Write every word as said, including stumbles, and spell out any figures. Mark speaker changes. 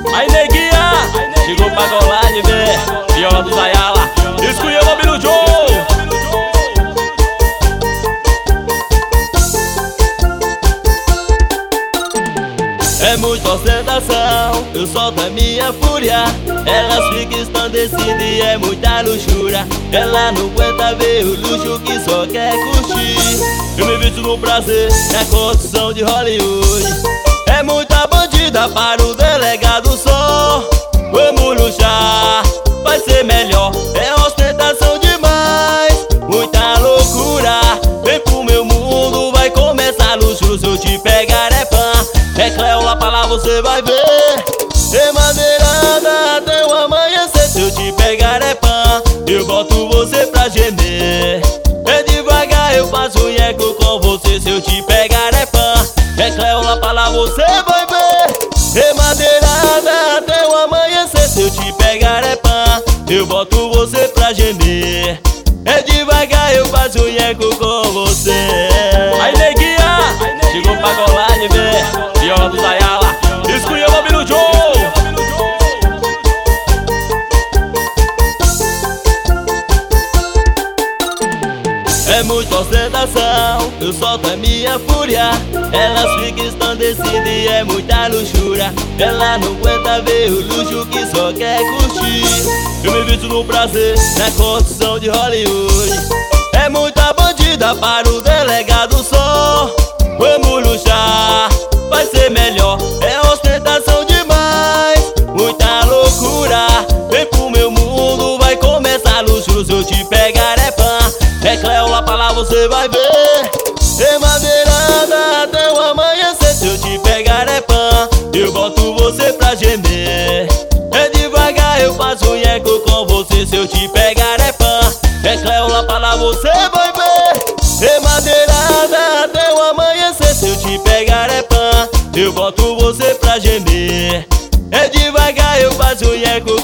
Speaker 1: Aí neguinha, chegou pra colar de ver viola do Zayala, escolheu o nome do Joe. É muita ostentação, eu solto a minha fúria. Elas ficam ensandecidas e é muita luxúria. Ela não aguenta ver o luxo que só quer curtir. Eu me visto no prazer, na construção de Hollywood. É muita bandida para o delegado só. Vamos luxar, vai ser melhor. É ostentação demais, muita loucura. Vem pro meu mundo, vai começar luxo. Se eu te pegar é pã, é Cleo lá pra lá você vai ver. De madeirada até o amanhecer. Se eu te pegar é pã, eu boto você pra gemer. É devagar eu faço um eco com você. Se eu te pegar é pã, é Cleo lá pra lá você vai ver. De madeirada até o amanhecer. Se eu te pegar é pã, eu boto você pra gemer. É devagar eu faço um eco com você. Aí neguinha, chegou pra colar de ver viola do Zayala, escolheu o nome do Joe. É muita ostentação, eu solto a minha fúria. Elas ficam ensandecidas e é muita luxúria. Ela não aguenta ver o luxo que só quer curtir. Eu me visto no prazer, na construção de Hollywood. É muita bandida para o delegado só. Vamos luxar, vai ser melhor. É ostentação demais, muita loucura. Vem pro meu mundo, vai começar luxo. Se eu te pegar é pã, é Cleo lá pra lá você vai ver. De madeirada até o amanhecer. Se eu te pegar é pã, eu boto você pra gemer. É devagar eu faço um eco com você. Se eu te pegar é pã, é Cleo lá pra lá você vai ver. De madeirada até o amanhecer. Se eu te pegar é pã, eu boto você pra gemer. É devagar eu faço um eco